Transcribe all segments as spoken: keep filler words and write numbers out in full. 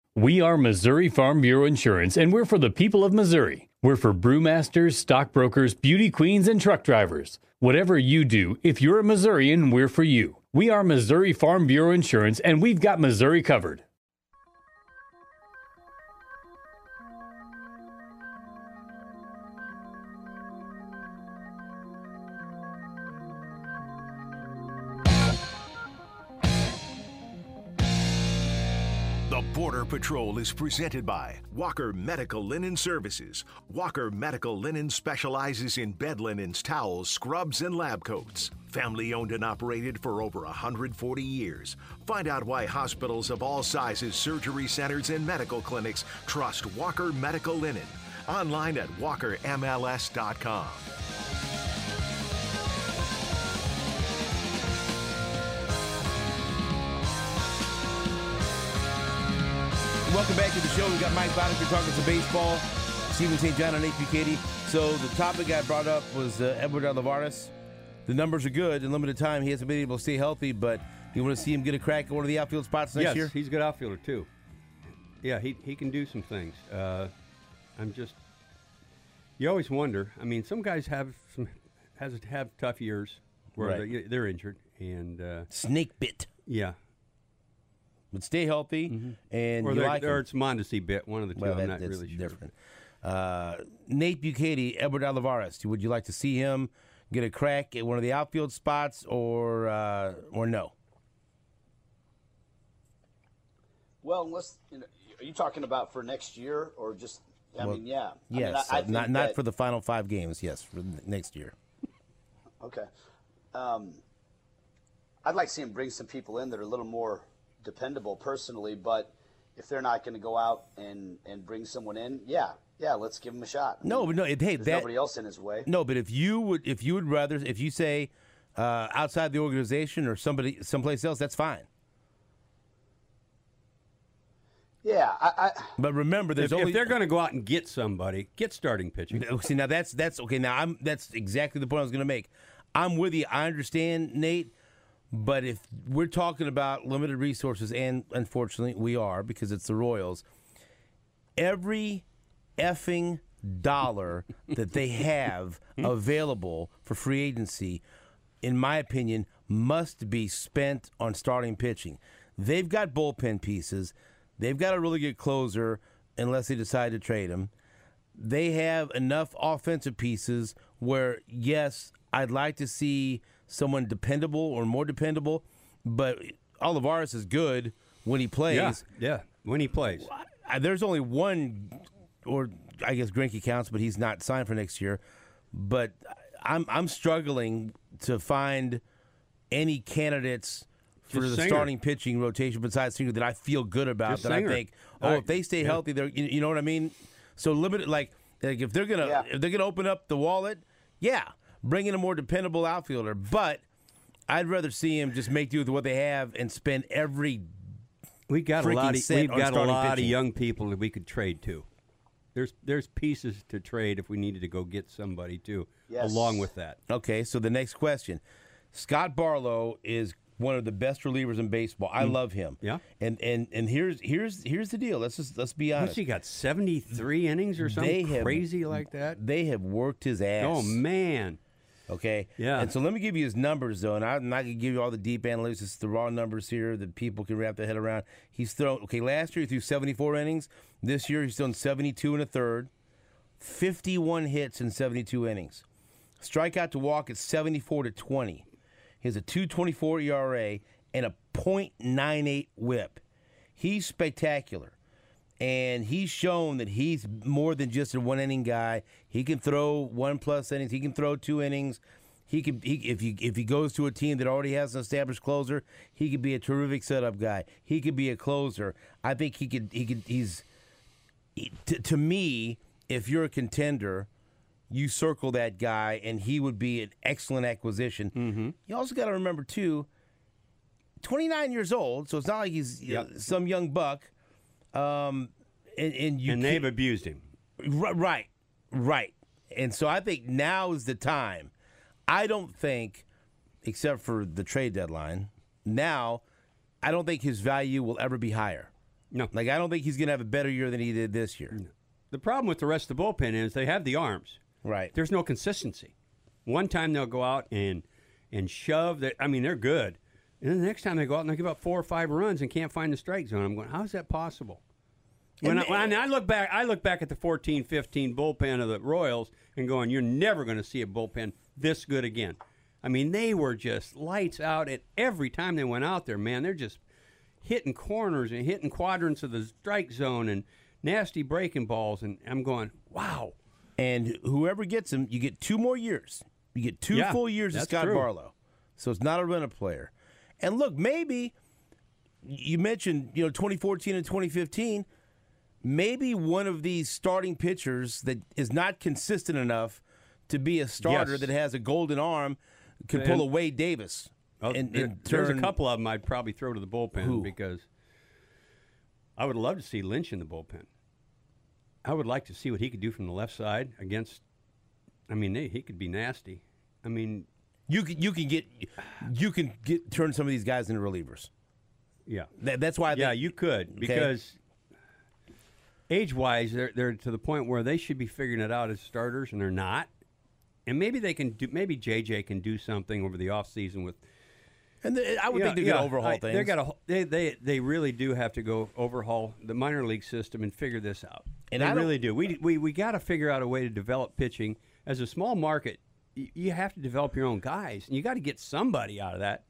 We are Missouri Farm Bureau Insurance, and we're for the people of Missouri. We're for brewmasters, stockbrokers, beauty queens, and truck drivers. Whatever you do, if you're a Missourian, we're for you. We are Missouri Farm Bureau Insurance, and we've got Missouri covered. Border Patrol is presented by Walker Medical Linen Services. Walker Medical Linen specializes in bed linens, towels, scrubs, and lab coats. Family owned and operated for over one hundred forty years. Find out why hospitals of all sizes, surgery centers, and medical clinics trust Walker Medical Linen. Online at walker M L S dot com. Welcome back to the show. We've got Mike Boddicker talking some baseball, Stephen Saint John and Nate Bukaty. So the topic I brought up was uh, Edward Olivares. The numbers are good. In limited time, he hasn't been able to stay healthy, but you want to see him get a crack at one of the outfield spots next yes, year? Yes, he's a good outfielder, too. Yeah, he he can do some things. Uh, I'm just, you always wonder. I mean, some guys have some has have tough years where Right. they're, they're injured. and uh, Snake bit. Yeah. But stay healthy, mm-hmm. and or, you like or him. it's Mondesi bit, one of the two. Well, I'm that, not that's really sure. different. Uh, Nate Bukaty, Edward Olivares. Would you like to see him get a crack at one of the outfield spots, or uh, or no? Well, unless you know, are you talking about for next year or just? I well, mean, yeah. Yes, I mean, I, I not think not that, for the final five games. Yes, for next year. Okay. Um, I'd like to see him bring some people in that are a little more dependable personally, but if they're not going to go out and, and bring someone in, yeah, yeah, let's give him a shot. I No, mean, but no, it, hey, there's that, nobody else in his way. No, but if you would, if you would rather, if you say uh, outside the organization or somebody, someplace else, that's fine. Yeah, I. I but remember, there's if, only if they're going to go out and get somebody, get starting pitching. See, now that's that's okay. Now I'm that's exactly the point I was going to make. I'm with you. I understand, Nate. But if we're talking about limited resources, and unfortunately we are because it's the Royals, every effing dollar that they have available for free agency, in my opinion, must be spent on starting pitching. They've got bullpen pieces. They've got a really good closer unless they decide to trade him. They have enough offensive pieces where, yes, I'd like to see someone dependable or more dependable, but Olivares is good when he plays. Yeah, yeah, when he plays. I, there's only one, or I guess Greinke counts, but he's not signed for next year. But I'm I'm struggling to find any candidates for Just the Singer. starting pitching rotation besides Singer that I feel good about. Just that Singer. I think, oh, I- if they stay yeah. healthy, they're you, you know what I mean. So limited, like, like if they're gonna Yeah. if they're gonna open up the wallet, yeah, bring in a more dependable outfielder. But I'd rather see him just make do with what they have and spend every. We got a freaking lot. Of, cent we've on got a starting lot pitching. of young people that we could trade to. There's there's pieces to trade if we needed to go get somebody too. Yes. Along with that, Okay, so the next question, Scott Barlow is one of the best relievers in baseball. I love him. Yeah. And and and here's here's here's the deal. Let's just let's be honest. what's he got? seventy-three innings or They something have- crazy like that. They have worked his ass. Oh man. Okay. Yeah. And so let me give you his numbers though, and I'm not gonna give you all the deep analytics. It's the raw numbers here that people can wrap their head around. He's thrown okay. Last year he threw seventy-four innings. This year he's thrown seventy-two and a third, fifty-one hits in seventy-two innings. Strikeout to walk at seventy-four to twenty. He has a two twenty-four E R A and a point nine eight WHIP. He's spectacular. And he's shown that he's more than just a one-inning guy. He can throw one-plus innings. He can throw two innings. He can, he, if he if he goes to a team that already has an established closer, he could be a terrific setup guy. He could be a closer. I think he could. He could. He's he, to, to me. If you're a contender, you circle that guy, and he would be an excellent acquisition. Mm-hmm. You also got to remember too. twenty-nine years old, so it's not like he's you know, Yep. some young buck. Um, and, and you and can't- they've abused him. R- Right, right. And so I think now is the time. I don't think, except for the trade deadline, now I don't think his value will ever be higher. No. Like, I don't think he's going to have a better year than he did this year. The problem with the rest of the bullpen is they have the arms. Right. There's no consistency. One time they'll go out and and shove. That I mean, they're good. And then the next time they go out and they give up four or five runs and can't find the strike zone. I'm going, how is that possible? When, I, when I look back, I look back at the fourteen fifteen bullpen of the Royals and going, you're never going to see a bullpen this good again. I mean, they were just lights out at every time they went out there, man. They're just hitting corners and hitting quadrants of the strike zone and nasty breaking balls. And I'm going, wow. And whoever gets him, you get two more years. You get two Yeah, full years of that's Scott true. Barlow. So it's not a rent-a player. And look, maybe you mentioned, you know, twenty fourteen and twenty fifteen. Maybe one of these starting pitchers that is not consistent enough to be a starter Yes. that has a golden arm could pull a Wade Davis. Oh, and, there- and there's a turn- couple of them I'd probably throw to the bullpen Who? because I would love to see Lynch in the bullpen. I would like to see what he could do from the left side against. I mean, they, he could be nasty. I mean, You can you can get you can get turn some of these guys into relievers. yeah, That, that's why. I yeah, think, you could because age-wise, they're they're to the point where they should be figuring it out as starters, and they're not. And maybe they can do. Maybe J J can do something over the offseason with. And the, I would Yeah, think they're yeah, going to overhaul I- things. They're gotta, they they they really do have to go overhaul the minor league system and figure this out. And they I don't- really do. We we we got to figure out a way to develop pitching as a small market. y- You have to develop your own guys, and you got to get somebody out of that.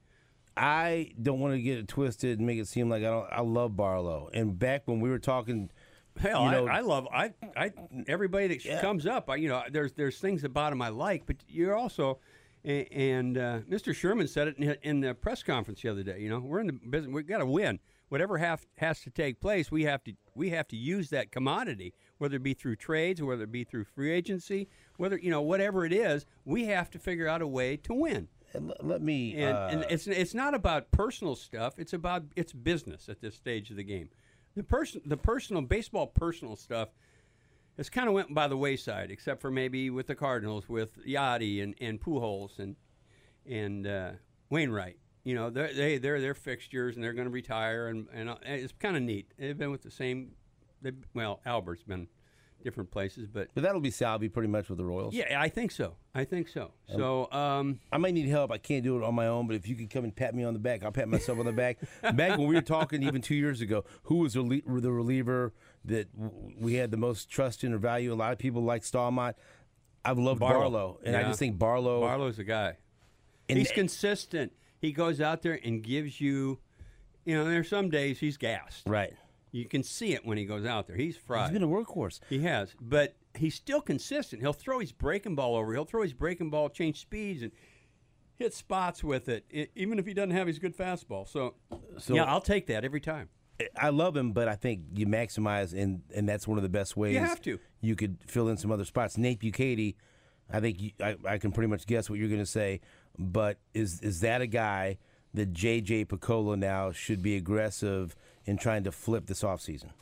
I don't want to get it twisted and make it seem like I don't. I love Barlow. And back when we were talking, Hell, you know, I, I love I I everybody that Yeah. comes up. I, you know, there's there's things about him I like, but you're also. a- And uh, Mister Sherman said it in, in the press conference the other day. You know, we're in the business. We got to win. Whatever have, has to take place, we have to we have to use that commodity, whether it be through trades, whether it be through free agency, whether you know whatever it is. We have to figure out a way to win. l- let me. And, uh, and it's it's not about personal stuff. It's about it's business at this stage of the game. The person the personal baseball personal stuff has kind of went by the wayside, except for maybe with the Cardinals, with Yachty and, and Pujols and and uh, Wainwright. You know, they're, they they're they're fixtures and they're going to retire, and, and it's kind of neat. They've been with the same. They, well, Albert's been different places, but but that'll be Salvi pretty much with the Royals. yeah, I think so. I think so. So. Um, I might need help. I can't do it on my own, but if you could come and pat me on the back, I'll pat myself on the back. Back when we were talking even two years ago, who was the, rel- the reliever that w- we had the most trust in or value? A lot of people like Stallmont. I've loved Barlow. Barlow, and I Yeah. just think Barlow. Barlow's a guy. And He's th- consistent. He goes out there and gives you, you know, there's some days he's gassed. Right. You can see it when he goes out there. He's fried. He's been a workhorse. He has, but he's still consistent. He'll throw his breaking ball over. He'll throw his breaking ball, change speeds, and hit spots with it, e- even if he doesn't have his good fastball. So, So- yeah, I'll take that every time. I love him, but I think you maximize, and, and that's one of the best ways. You have to. You could fill in some other spots. Nate Bukaty, I think you, I, I can pretty much guess what you're going to say, but is is that a guy that J J Picola now should be aggressive in trying to flip this offseason?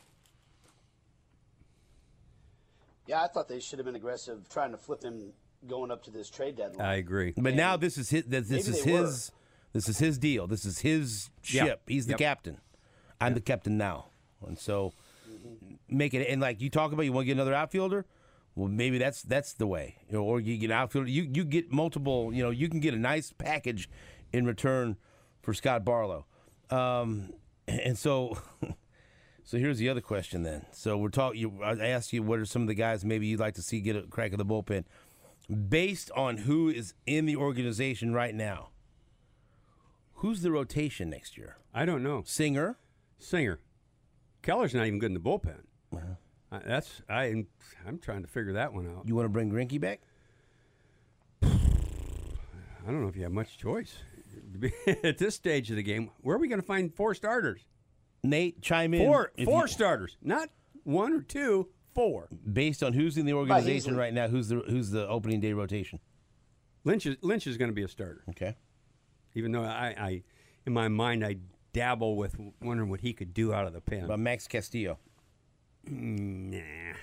Yeah, I thought they should have been aggressive trying to flip him going up to this trade deadline. I agree. But now this is his. This, this Maybe is they were. his. This is his deal. This is his Yeah. ship. He's the Yep. captain. I'm the captain now, and so make it. And like you talk about, you want to get another outfielder. Well, maybe that's that's the way. You know, or you get an outfielder. You you get multiple. You know, you can get a nice package in return for Scott Barlow. Um, and so. So here's the other question then. So we're talking. You, I asked you what are some of the guys maybe you'd like to see get a crack of the bullpen, based on who is in the organization right now. Who's the rotation next year? I don't know. Singer. Singer. Keller's not even good in the bullpen. Uh-huh. Uh, that's I. I'm trying to figure that one out. You want to bring Greinke back? I don't know if you have much choice at this stage of the game. Where are we going to find four starters? Nate, chime in. Four, if four you- starters, not one or two. Four. Based on who's in the organization easily. right now, who's the who's the opening day rotation? Lynch is Lynch is going to be a starter. Okay. Even though I, I, in my mind, I dabble with wondering what he could do out of the pen. About Max Castillo. Nah.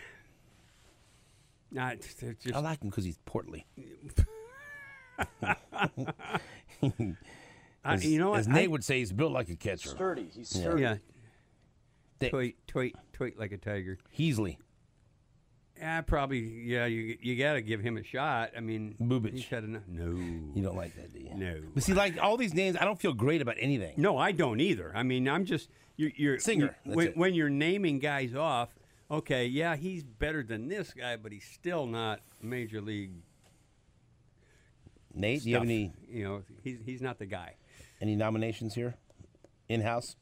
Nah, it's- they're just, I like him because he's portly. I, you know what? As I- Nate would say, he's built like a catcher. Sturdy. He's Yeah. sturdy. yeah. Thick. tweet, tweet, tweet like a tiger. Heasley. Yeah, probably. Yeah, you you got to give him a shot. I mean, Bubic. He's had enough. No, You don't like that, do you? no. But see, like all these names, I don't feel great about anything. No, I don't either. I mean, I'm just you're, you're Singer, you- that's when it. when you're naming guys off. Okay, yeah, he's better than this guy, but he's still not major league. Nate, do you have stuff. any You know, he's he's not the guy. any nominations here? In-house?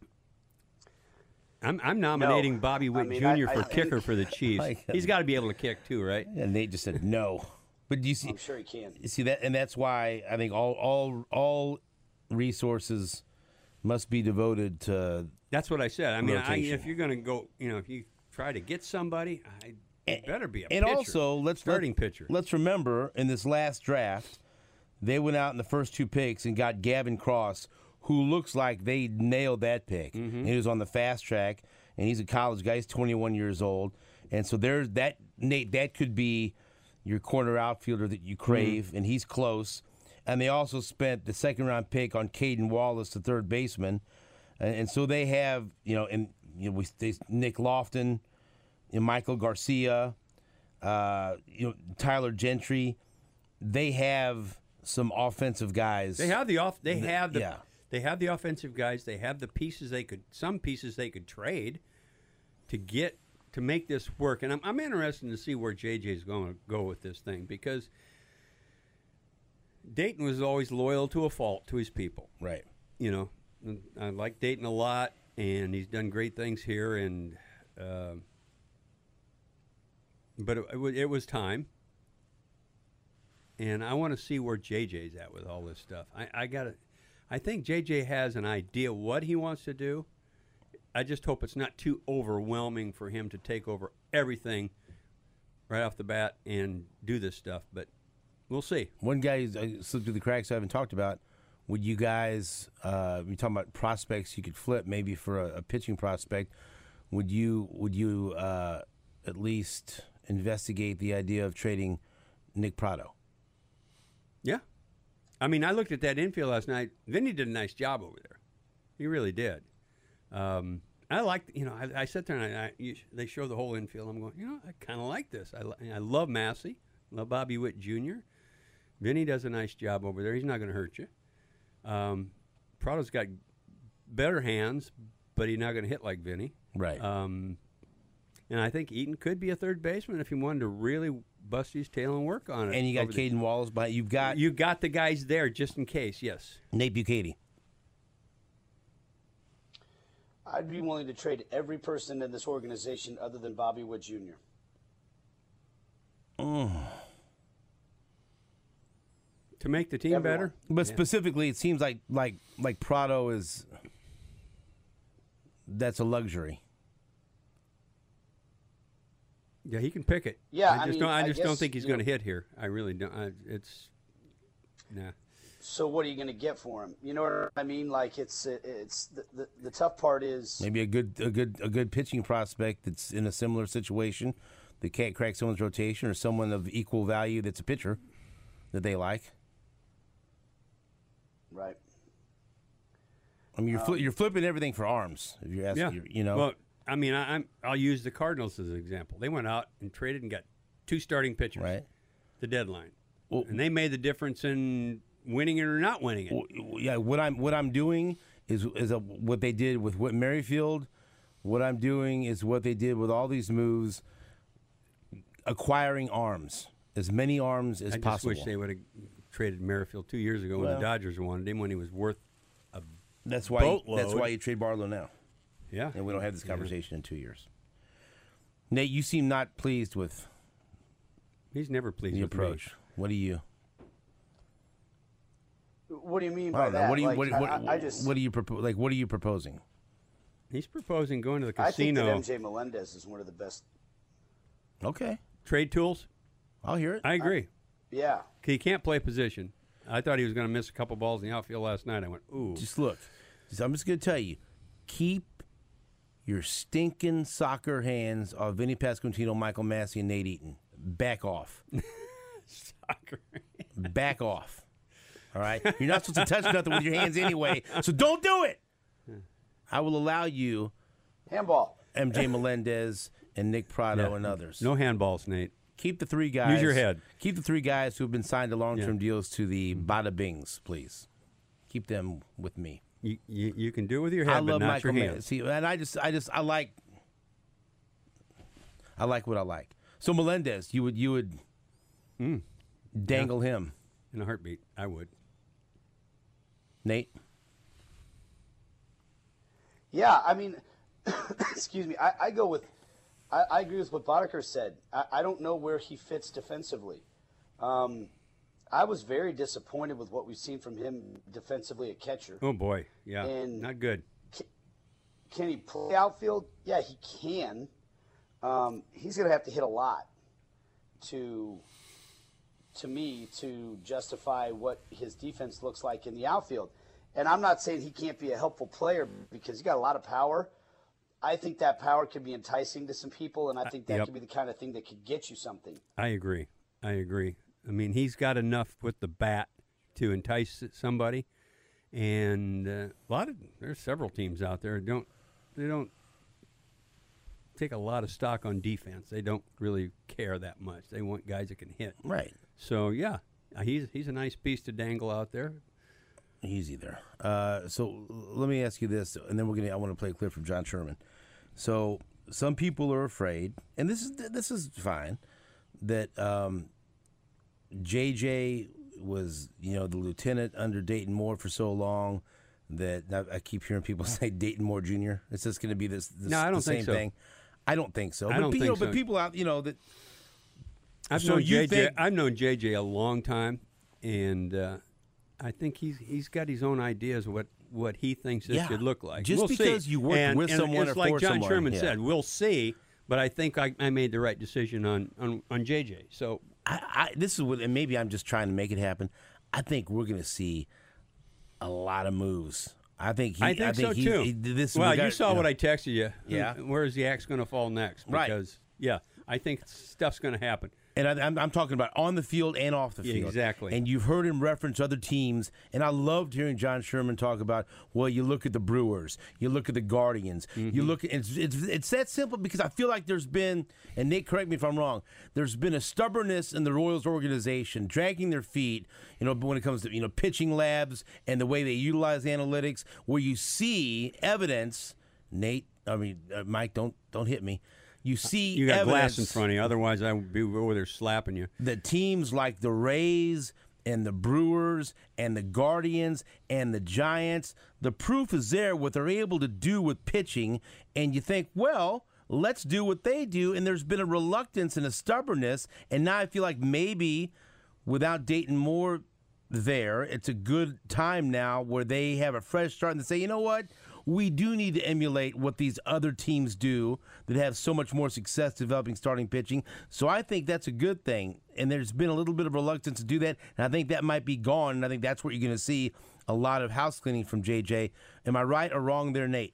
I'm I'm nominating No. Bobby Witt I mean, Junior I- for I kicker think- for the Chiefs. Like, He's got to be able to kick too, right? Yeah, Nate just said no. But do you see? I'm sure he can. You see that, and that's why I think all all all resources must be devoted to. That's what I said. I mean, I, Rotation. if you're going to go, you know, if you try to get somebody, I it better be a And pitcher. also, let's starting let, pitcher. Let's remember in this last draft, they went out in the first two picks and got Gavin Cross, who looks like they nailed that pick. Mm-hmm. And he was on the fast track, and he's a college guy. He's twenty-one years old, and so there's that. Nate, that could be your corner outfielder that you crave, Mm-hmm. and he's close. And they also spent the second round pick on Caden Wallace, the third baseman, and, and so they have you know, and you know, we they, Nick Lofton, and Michael Garcia, uh, you know, Tyler Gentry. They have some offensive guys. They have the off. They Th- have the. yeah. They have the offensive guys. They have the pieces they could. Some pieces they could trade to get to make this work. And I'm I'm interested to see where J J's going to go with this thing because Dayton was always loyal to a fault to his people. Right. You know, and I like Dayton a lot, and he's done great things here. And uh, but it, it, wa- it was time. And I want to see where J J's at with all this stuff. I, I got to. I think J J has an idea what he wants to do. I just hope it's not too overwhelming for him to take over everything right off the bat and do this stuff. But we'll see. One guy who's, uh, slipped through the cracks I haven't talked about. Would you guys, uh, you're talking about prospects you could flip maybe for a, a pitching prospect. Would you would you uh, at least investigate the idea of trading Nick Prado? Yeah. I mean, I looked at that infield last night. Vinny did a nice job over there. He really did. Um, I like, you know, I, I sat there and I, I, you, they show the whole infield. I'm going, you know, I kind of like this. I, li- I love Massey. Love Bobby Witt Junior Vinny does a nice job over there. He's not going to hurt you. Um, Prado's got better hands, but he's not going to hit like Vinny. Right. Um, and I think Eaton could be a third baseman if he wanted to really bust his tail and work on it. And you got over the- Caden Wallace, but you've got You got the guys there just in case, yes. Nate Bukaty. I'd be willing to trade every person in this organization other than Bobby Witt Junior To make the team Everyone. better? But Yeah. specifically, it seems like like like Prado is that's a luxury. Yeah, he can pick it. Yeah, I I just mean, don't. I I just don't guess, think he's you going to know- hit here. I really don't. I, it's nah. So what are you going to get for him? You know what I mean? Like it's it's the, the, the tough part is Maybe a good a good a good pitching prospect that's in a similar situation that can't crack someone's rotation, or someone of equal value that's a pitcher that they like. right. I mean, you're fli- you're flipping everything for arms. If you're asking, Yeah, you're- you know. Well, I mean, I, I'm. I'll use the Cardinals as an example. They went out and traded and got two starting pitchers. Right. The deadline, Well- and they made the difference in winning it or not winning it. Well, yeah, what I'm what I'm doing is is a, what they did with Whit Merrifield. What I'm doing is what they did with all these moves, acquiring arms, as many arms as I just possible. wish they would have traded Merrifield two years ago when Well- the Dodgers wanted him when he was worth. that's why boatload. that's why you trade Barlow now, Yeah, and we don't have this conversation in two years. Nate, you seem not pleased with he's never pleased the with approach. me. What do you? What do you mean I by don't know. that? What do you? Like, what, what, I, I just what do you propose? Like, what are you proposing? He's proposing going to the I think that casino. M J Melendez is one of the best. Okay, Trade tools. I'll hear it. I agree. Yeah. He can't play position. I thought he was going to miss a couple balls in the outfield last night. I went, ooh. Just look. Just- I'm just going to tell you, keep your stinking soccer hands off Vinny Pasquantino, Michael Massey, and Nate Eaton. Back off. Soccer. Back off. All right? You're not supposed to touch nothing with your hands anyway, so don't do it. I will allow you Handball. M J Melendez and Nick Prado Yeah. and others. No handballs, Nate. Keep the three guys. Use your head. Keep the three guys who have been signed to long-term Yeah. deals to the Bada Bings, please. Keep them with me. You, you, you can do it with your head, I but love not Michael your Mayer. hands. See, and I just, I just, I like, I like what I like. So Melendez, you would, you would Mm. dangle him, In a heartbeat, I would. Nate. Yeah, I mean, excuse me. I, I go with, I, I agree with what Boddicker said. I, I don't know where he fits defensively. Um, I was very disappointed with what we've seen from him defensively at catcher. Oh boy, yeah, And- not good. Can he play outfield? Yeah, he can. Um, he's going to have to hit a lot to, to me, to justify what his defense looks like in the outfield. And I'm not saying he can't be a helpful player because he got a lot of power. I think that power could be enticing to some people, and I think that yep. could be the kind of thing that could get you something. I agree. I agree. I mean, he's got enough with the bat to entice somebody, and uh, a lot of there's several teams out there who don't they don't take a lot of stock on defense. They don't really care that much. They want guys that can hit. Right. So yeah, he's he's a nice piece to dangle out there. Easy there. Uh, so let me ask you this, and then we're gonna. I want to play a clip from John Sherman. So some people are afraid, and this is this is fine, that um, J J was, you know, the lieutenant under Dayton Moore for so long that I, I keep hearing people say Dayton Moore Junior It's just going to be this, this No, I don't the same think so. thing. I don't think so. I but, don't you think know, so. But people out, you know, that. I've So known you J J. think- I've known J J a long time, and uh, I think he's he's got his own ideas of what, what he thinks it Yeah. should look like. Just we'll because see. you work and, with and someone it's or like for John someone, Sherman yeah. said, we'll see. But I think I, I made the right decision on, on, on J J. So I, I, this is what, and maybe I'm just trying to make it happen. I think we're going to see a lot of moves. I think he. I think, so he, too. He, this well, we got, you saw you know, what I texted you. Yeah. Where is the axe going to fall next? Right. Because yeah, I think stuff's going to happen. And I, I'm, I'm talking about on the field and off the Yeah, field. exactly. And you've heard him reference other teams. And I loved hearing John Sherman talk about, well, you look at the Brewers, you look at the Guardians, Mm-hmm. you look at it's, it's it's that simple because I feel like there's been, and Nate, correct me if I'm wrong, there's been a stubbornness in the Royals organization, dragging their feet. You know, when it comes to you know pitching labs and the way they utilize analytics, where you see evidence. Nate, I mean, uh, Mike, don't don't hit me. You see, You got evidence glass in front of you. Otherwise, I would be over there slapping you. that teams like the Rays and the Brewers and the Guardians and the Giants, the proof is there what they're able to do with pitching, and you think, well, let's do what they do, and there's been a reluctance and a stubbornness, and now I feel like maybe without Dayton Moore there, it's a good time now where they have a fresh start and they say, you know what? We do need to emulate what these other teams do that have so much more success developing starting pitching. So I think that's a good thing. And there's been a little bit of reluctance to do that. And I think that might be gone. And I think that's where you're going to see a lot of house cleaning from J J. Am I right or wrong there, Nate?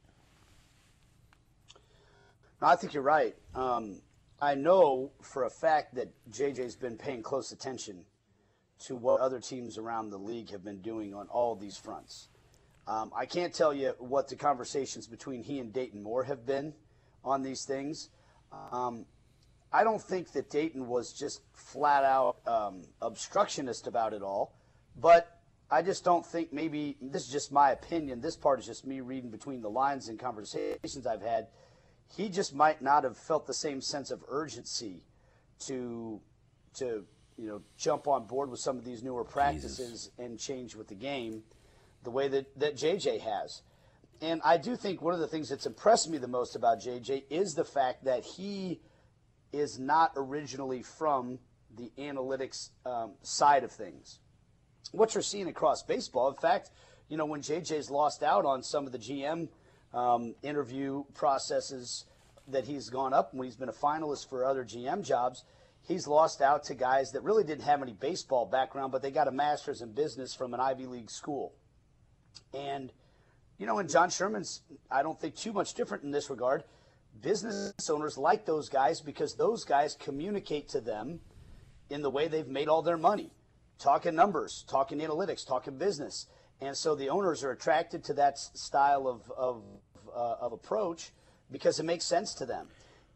No, I think you're right. Um, I know for a fact that J J's been paying close attention to what other teams around the league have been doing on all these fronts. Um, I can't tell you what the conversations between he and Dayton Moore have been on these things. Um, I don't think that Dayton was just flat out um, obstructionist about it all, but I just don't think maybe, this is just my opinion, this part is just me reading between the lines and conversations I've had, he just might not have felt the same sense of urgency to, to you know, jump on board with some of these newer practices Jesus. and change with the game the way that, that J J has. And I do think one of the things that's impressed me the most about J J is the fact that he is not originally from the analytics um, side of things. What you're seeing across baseball, in fact, you know, when J J's lost out on some of the G M um, interview processes that he's gone up, when he's been a finalist for other G M jobs, he's lost out to guys that really didn't have any baseball background, but they got a master's in business from an Ivy League school. And, you know, and John Sherman's, I don't think, too much different in this regard. Business owners like those guys because those guys communicate to them in the way they've made all their money, talking numbers, talking analytics, talking business. And so the owners are attracted to that style of, of, uh, of approach because it makes sense to them.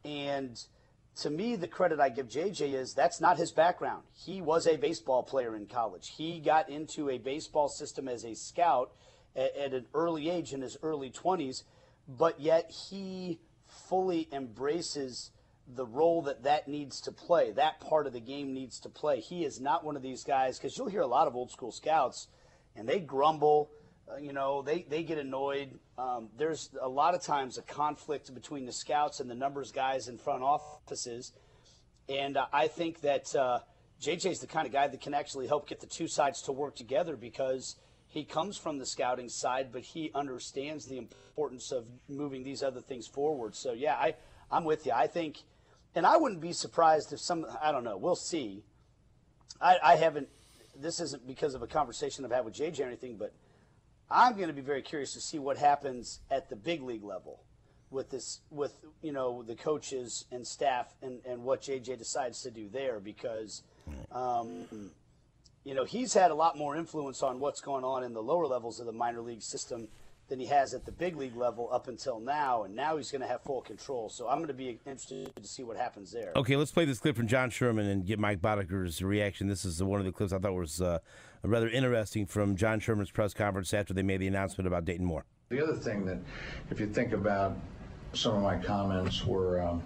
And to me, the credit I give J J is that's not his background. He was a baseball player in college. He got into a baseball system as a scout at, at an early age, in his early twenties, but yet he fully embraces the role that that needs to play, that part of the game needs to play. He is not one of these guys, because you'll hear a lot of old school scouts, and they grumble, uh, you know, they, they get annoyed. Um, there's a lot of times a conflict between the scouts and the numbers guys in front offices, and uh, I think that uh, J J's the kind of guy that can actually help get the two sides to work together, because he comes from the scouting side, but he understands the importance of moving these other things forward. So, yeah, I, I'm with you. I think – and I wouldn't be surprised if some, I don't know, we'll see. I, I haven't, this isn't because of a conversation I've had with J J or anything, but I'm going to be very curious to see what happens at the big league level with this, with, you know, the coaches and staff and, and what J J decides to do there, because, um, you know, he's had a lot more influence on what's going on in the lower levels of the minor league system than he has at the big league level up until now, and now he's going to have full control. So I'm going to be interested to see what happens there. Okay, let's play this clip from John Sherman and get Mike Bodeker's reaction. This is one of the clips I thought was uh, rather interesting from John Sherman's press conference after they made the announcement about Dayton Moore. The other thing that, if you think about some of my comments were, um,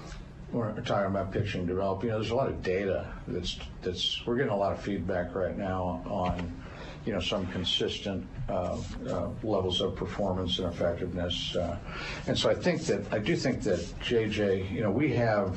we're talking about pitching develop. You know, there's a lot of data that's that's we're getting a lot of feedback right now on, you know, some consistent uh, uh, levels of performance and effectiveness. Uh, and so I think that, I do think that J J, you know, we have,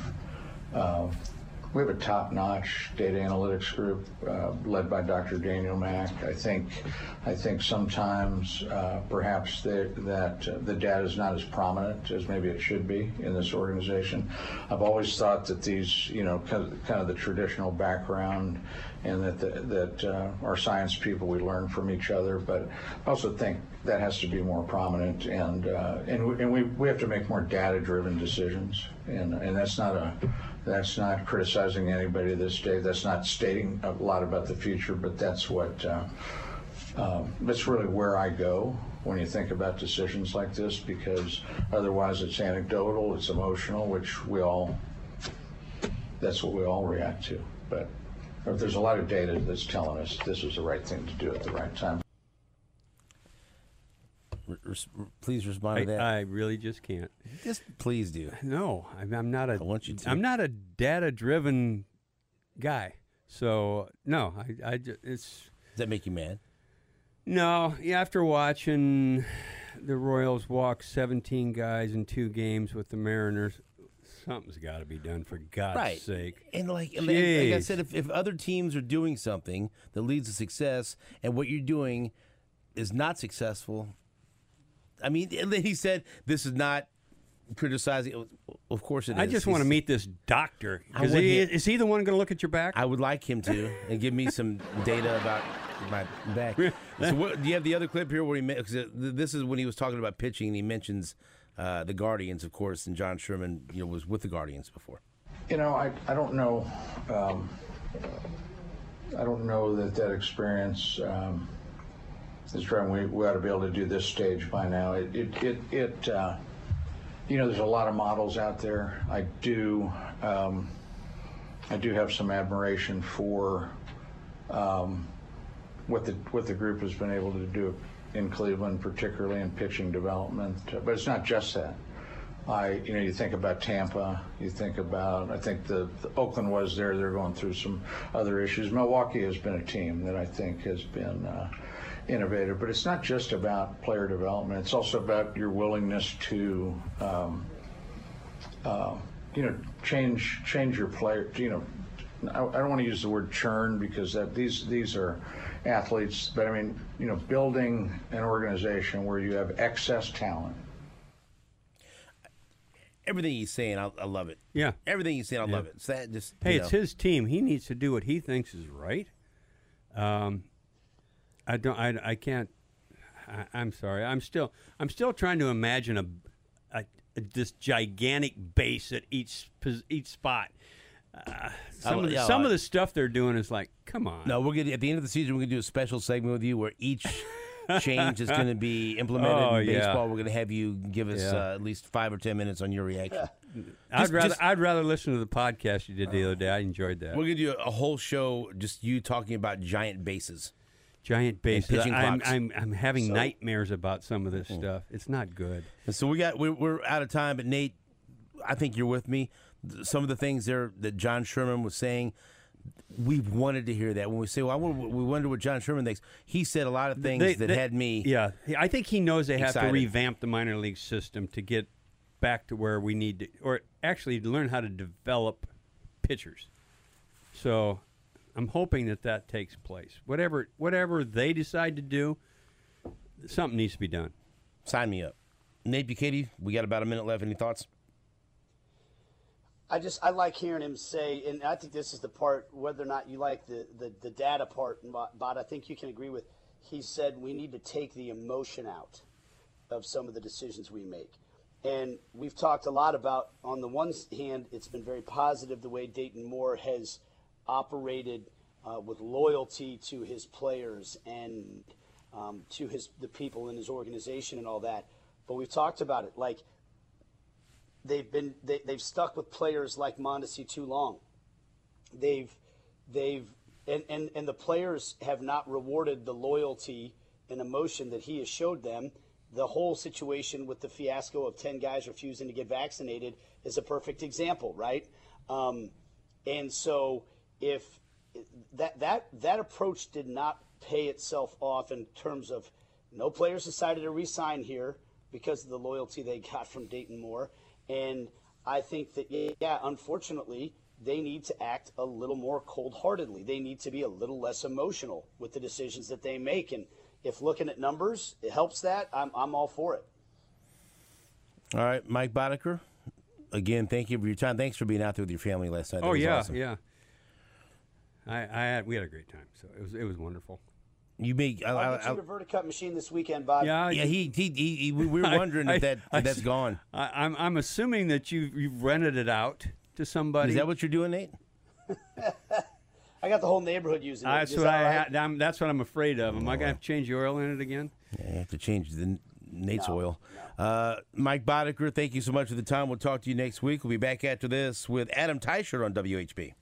uh, we have a top-notch data analytics group uh, led by Doctor Daniel Mack. I think, I think sometimes uh, perhaps they, that uh, the data is not as prominent as maybe it should be in this organization. I've always thought that these, you know, kind of, kind of the traditional background, and that the, that uh, our science people, we learn from each other, but I also think that has to be more prominent, and uh, and, we, and we, we have to make more data-driven decisions, and and that's not a that's not criticizing anybody this day. That's not stating a lot about the future, but that's what uh, um, that's really where I go when you think about decisions like this, because otherwise it's anecdotal, it's emotional, which we all that's what we all react to, but. There's a lot of data that's telling us this is the right thing to do at the right time. Res- please respond I, to that. I really just can't. Just please do. No, I'm, I'm not a. I want you to. I'm not a data-driven guy. So no, I, I just, it's. Does that make you mad? No, yeah, after watching the Royals walk seventeen guys in two games with the Mariners. Something's got to be done, for God's right. sake. And like, like I said, if, if other teams are doing something that leads to success, and what you're doing is not successful, I mean, and then he said, this is not criticizing. Of course it is. I just He's, want to meet this doctor. I Is want he, him- is he the one going to look at your back? I would like him to, and give me some data about my back. So what, do you have the other clip here where he, because this is when he was talking about pitching, and he mentions Uh, the Guardians, of course, and John Sherman, you know, was with the Guardians before. You know, I, I don't know. Um, I don't know that that experience um, is driving. We, we ought to be able to do this stage by now. It, it, it, it uh, you know, there's a lot of models out there. I do, um, I do have some admiration for um, what the what the group has been able to do in Cleveland, particularly in pitching development. But it's not just that. I, you know, you think about Tampa, you think about, I think the, the Oakland was there, they're going through some other issues. Milwaukee has been a team that I think has been uh, innovative, but it's not just about player development. It's also about your willingness to, um, uh, you know, change change your player. You know, I, I don't want to use the word churn, because that these these are athletes, but I mean, you know, building an organization where you have excess talent. Everything he's saying, I, I love it. Yeah. Everything he's saying, I Yeah. love it. So that just, Hey, you it's know. his team. He needs to do what he thinks is right. Um, I don't. I, I can't. I, I'm sorry. I'm still. I'm still trying to imagine a, a, a this gigantic base at each pos- each spot. Uh, some I- of the, yeah, some I- of the stuff they're doing is like, come on. No, we're gonna at the end of the season we're gonna do a special segment with you where each change that's going to be implemented Oh, in yeah. baseball, we're going to have you give us Yeah. uh, at least five or ten minutes on your reaction. I'd Just- rather just- I'd rather listen to the podcast you did the other day. I enjoyed that. We're going to do a whole show just you talking about giant bases. Giant bases. pitching I'm, clocks. I'm I'm having nightmares about some of this stuff. It's not good. And so we got we're, we're out of time, but Nate, I think you're with me. Some of the things there that John Sherman was saying, we wanted to hear that. When we say, well, I wonder, we wonder what John Sherman thinks. He said a lot of things They- that they- had me. Yeah, I think he knows they have excited. to revamp the minor league system to get back to where we need to, or actually learn how to develop pitchers. So I'm hoping that that takes place. Whatever whatever they decide to do, something needs to be done. Sign me up. Nate Bukaty, we got about a minute left. Any thoughts? I just I like hearing him say, and I think this is the part, whether or not you like the, the, the data part, but I think you can agree with, he said we need to take the emotion out of some of the decisions we make. And we've talked a lot about, on the one hand, it's been very positive the way Dayton Moore has operated uh, with loyalty to his players and um, to his the people in his organization and all that. But we've talked about it, like, They've been they, they've stuck with players like Mondesi too long. They've they've and, and, and the players have not rewarded the loyalty and emotion that he has showed them. The whole situation with the fiasco of ten guys refusing to get vaccinated is a perfect example, right? Um, and so if that that that approach did not pay itself off in terms of no players decided to re-sign here because of the loyalty they got from Dayton Moore. And I think that, yeah, unfortunately, they need to act a little more cold-heartedly. They need to be a little less emotional with the decisions that they make. And if looking at numbers, it helps that, I'm, I'm all for it. All right, Mike Boddicker, again, thank you for your time. Thanks for being out there with your family last night. That Oh was yeah, awesome. yeah. I, I had we had a great time, so it was it was wonderful. You make. I, I'll I, get you I, the Verticut machine this weekend, Bob. Yeah, yeah, he, he, he, he, we were wondering if that I- if that's gone. I, I'm I'm assuming that you you've rented it out to somebody. Is that what you're doing, Nate? I got the whole neighborhood using it. That's Is what that I all right? had. I'm, that's what I'm afraid of. Am I gonna have to change the oil in it again? Yeah, you have to change the Nate's oil. Uh, Mike Boddicker, thank you so much for the time. We'll talk to you next week. We'll be back after this with Adam Teicher on W H B.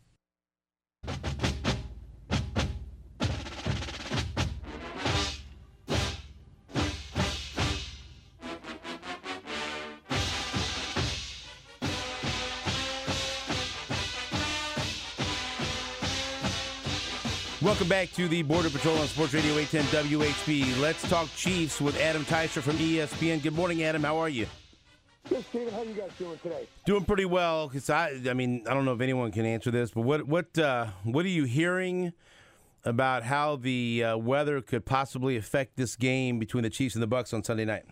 Welcome back to the Border Patrol on Sports Radio eight ten W H B. Let's talk Chiefs with Adam Teicher from E S P N. Good morning, Adam. How are you? Good, Steven. How you guys doing today? Doing pretty well. Cause I, I mean, I don't know if anyone can answer this, but what, what, uh, what are you hearing about how the uh, weather could possibly affect this game between the Chiefs and the Bucs on Sunday night?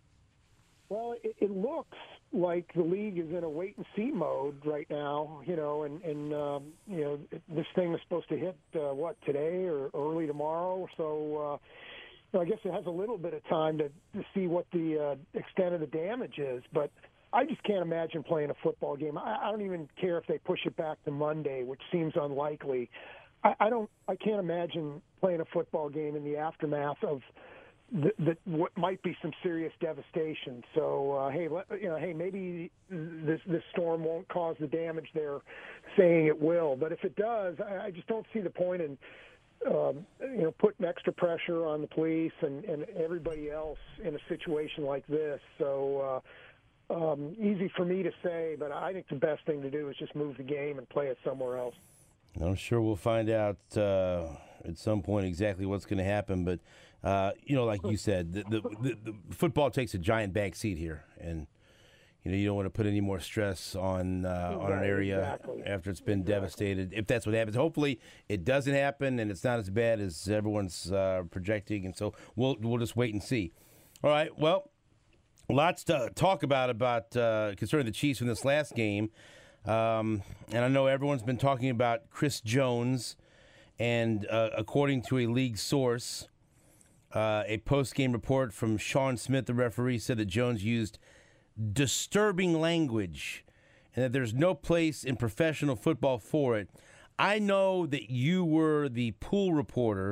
Well, it, it looks like the league is in a wait-and-see mode right now, you know, and, and um, you know, this thing is supposed to hit, uh, what, today or early tomorrow, so uh, you know, I guess it has a little bit of time to, to see what the uh, extent of the damage is, but I just can't imagine playing a football game. I, I don't even care if they push it back to Monday, which seems unlikely. I, I don't, I can't imagine playing a football game in the aftermath of that, that what might be some serious devastation. So, uh, hey, let, you know, hey, maybe this this storm won't cause the damage they're saying it will. But if it does, I, I just don't see the point in, um, you know, putting extra pressure on the police and, and everybody else in a situation like this. So, uh, um, easy for me to say, but I think the best thing to do is just move the game and play it somewhere else. I'm sure we'll find out uh, at some point exactly what's going to happen. But, uh, you know, like you said, the, the, the, the football takes a giant back seat here. And, you know, you don't want to put any more stress on uh, on an Right, area exactly. after it's been devastated, if that's what happens. Hopefully it doesn't happen and it's not as bad as everyone's uh, projecting. And so we'll we'll just wait and see. All right, well, lots to talk about, about uh, concerning the Chiefs in this last game. Um, and I know everyone's been talking about Chris Jones, and uh, according to a league source, uh, a post-game report from Sean Smith, the referee, said that Jones used disturbing language and that there's no place in professional football for it. I know that you were the pool reporter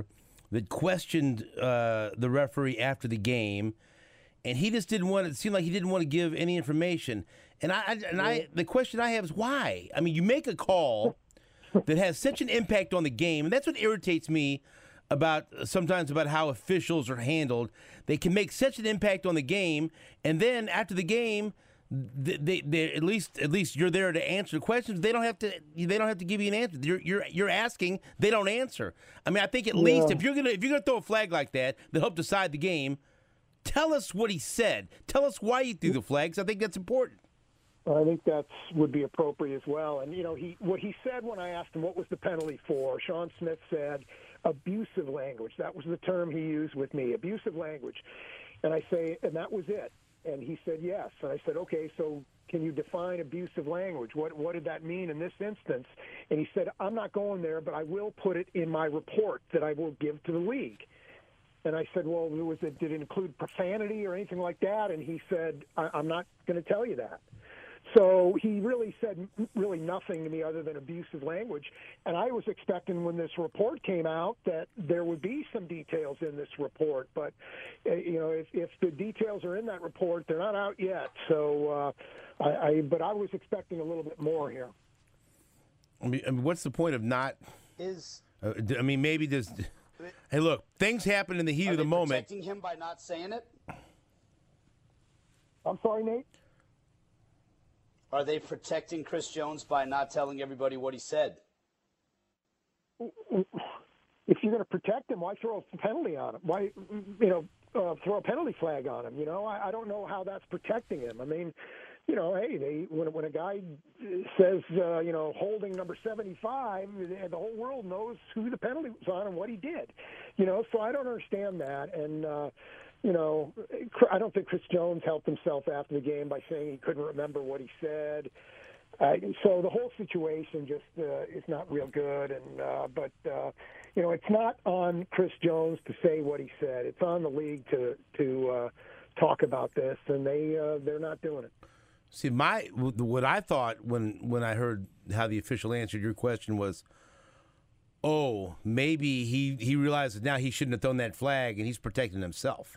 that questioned uh, the referee after the game, and he just didn't want. It seemed like he didn't want to give any information. And I, I and I, the question I have is why? I mean, you make a call that has such an impact on the game, and that's what irritates me about sometimes about how officials are handled. They can make such an impact on the game, and then after the game, they, they, they at least at least you're there to answer the questions. They don't have to. They don't have to give you an answer. You're you're you're asking. They don't answer. I mean, I think at yeah. least if you're gonna if you're gonna throw a flag like that that help decide the game, tell us what he said. Tell us why you threw the flags. I think that's important. I think that would be appropriate as well. And, you know, he what he said when I asked him what was the penalty for, Sean Smith said abusive language. That was the term he used with me, abusive language. And I say, and that was it. And he said yes. And I said, okay, so can you define abusive language? What what did that mean in this instance? And he said, I'm not going there, but I will put it in my report that I will give to the league. And I said, well, was it, did it include profanity or anything like that? And he said, I, I'm not going to tell you that. So he really said really nothing to me other than abusive language. And I was expecting when this report came out that there would be some details in this report. But, uh, you know, if, if the details are in that report, they're not out yet. So, uh, I, I but I was expecting a little bit more here. I mean, I mean what's the point of not Is uh, I mean, maybe there's – hey, look, things happen in the heat Are of the they moment. protecting him by not saying it? I'm sorry, Nate? Are they protecting Chris Jones by not telling everybody what he said? If you're going to protect him, why throw a penalty on him? Why, you know, uh, throw a penalty flag on him? You know, I, I don't know how that's protecting him. I mean, you know, hey, they when when a guy says, uh, you know, holding number seventy-five, the whole world knows who the penalty was on and what he did. You know, so I don't understand that. And, uh, you know, I don't think Chris Jones helped himself after the game by saying he couldn't remember what he said. Uh, so the whole situation just uh, is not real good. And uh, but uh, you know, it's not on Chris Jones to say what he said. It's on the league to to uh, talk about this, and they uh, they're not doing it. See, my what I thought when when I heard how the official answered your question was, oh, maybe he he realizes now he shouldn't have thrown that flag, and he's protecting himself.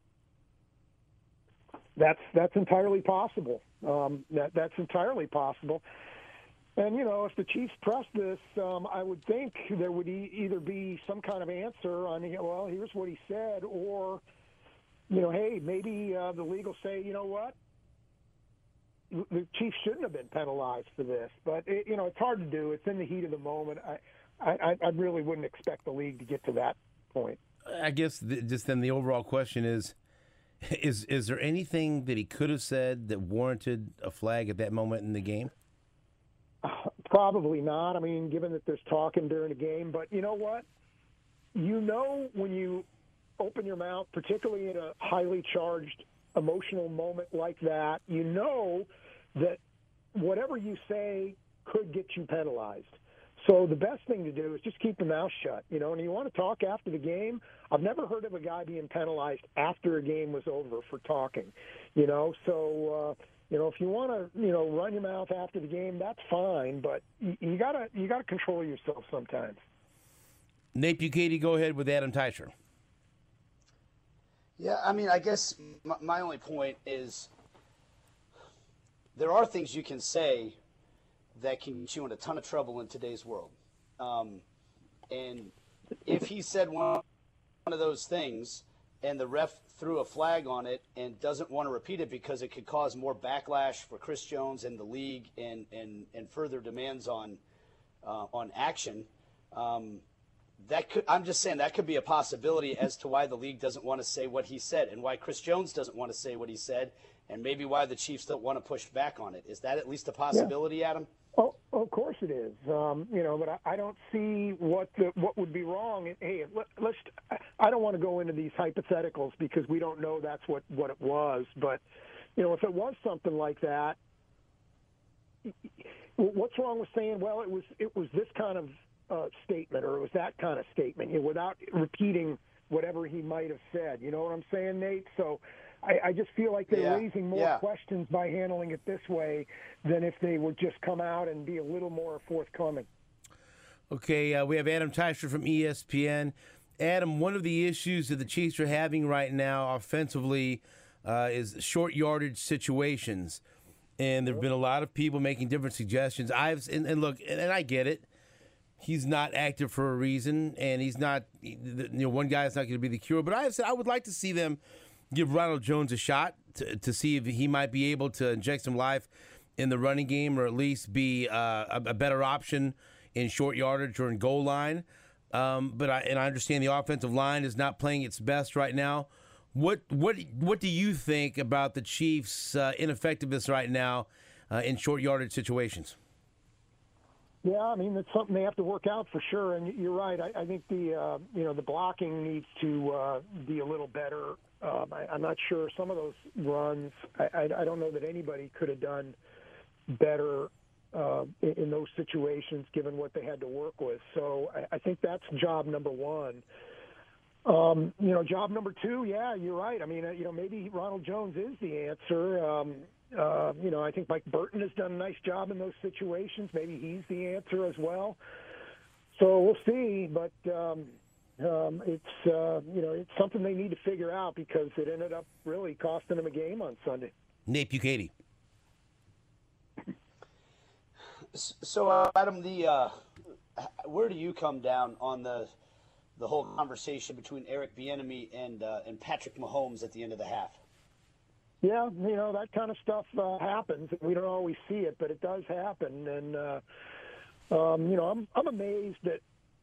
That's that's entirely possible. Um, that that's entirely possible. And you know, if the Chiefs press this, um, I would think there would e- either be some kind of answer on, well, here's what he said, or you know, hey, maybe uh, the league will say, you know what, the Chiefs shouldn't have been penalized for this. But it, you know, it's hard to do. It's in the heat of the moment. I I, I really wouldn't expect the league to get to that point. I guess th- just then the overall question is. Is is there anything that he could have said that warranted a flag at that moment in the game? Uh, probably not. I mean, given that there's talking during the game. But you know what? You know when you open your mouth, particularly in a highly charged emotional moment like that, you know that whatever you say could get you penalized. So the best thing to do is just keep your mouth shut, you know, and you want to talk after the game. I've never heard of a guy being penalized after a game was over for talking, you know. So, uh, you know, if you want to, you know, run your mouth after the game, that's fine, but you, you gotta you gotta control yourself sometimes. Nate Bukaty, go ahead with Adam Teicher. Yeah, I mean, I guess my, my only point is there are things you can say that can get you in a ton of trouble in today's world. Um, and if he said one of those things and the ref threw a flag on it and doesn't want to repeat it because it could cause more backlash for Chris Jones and the league and, and, and further demands on uh, on action, um, that could I'm just saying that could be a possibility as to why the league doesn't want to say what he said and why Chris Jones doesn't want to say what he said and maybe why the Chiefs don't want to push back on it. Is that at least a possibility, yeah. Adam? Oh, of course it is. Um, you know, but I, I don't see what the, what would be wrong. Hey, let, let's. I don't want to go into these hypotheticals because we don't know that's what, what it was. But you know, if it was something like that, what's wrong with saying, well, it was it was this kind of uh, statement or it was that kind of statement, you know, without repeating whatever he might have said. You know what I'm saying, Nate? So. I, I just feel like they're yeah, raising more yeah. questions by handling it this way than if they would just come out and be a little more forthcoming. Okay, uh, we have Adam Teicher from E S P N. Adam, one of the issues that the Chiefs are having right now offensively uh, is short yardage situations. And there have been a lot of people making different suggestions. I've and, and look, and, and I get it. He's not active for a reason, and he's not. You know, one guy is not going to be the cure. But I have said I would like to see them give Ronald Jones a shot to, to see if he might be able to inject some life in the running game, or at least be uh, a, a better option in short yardage or in goal line. Um, but I and I understand the offensive line is not playing its best right now. What what what do you think about the Chiefs' uh, ineffectiveness right now uh, in short yardage situations? Yeah, I mean it's something they have to work out for sure. And you're right. I, I think the uh, you know the blocking needs to uh, be a little better. Um, I, I'm not sure some of those runs. I, I, I don't know that anybody could have done better uh, in, in those situations, given what they had to work with. So I, I think that's job number one. Um, you know, job number two, yeah, you're right. I mean, uh, you know, maybe Ronald Jones is the answer. Um, uh, you know, I think Mike Burton has done a nice job in those situations. Maybe he's the answer as well. So we'll see. But um, um, it's, uh, you know, it's something they need to figure out because it ended up really costing them a game on Sunday. Nate Bukaty. So, uh, Adam, the uh, where do you come down on the – the whole conversation between Eric Bieniemy and uh, and Patrick Mahomes at the end of the half? Yeah, you know, that kind of stuff uh, happens. We don't always see it, but it does happen. And, uh, um, you know, I'm I'm amazed that,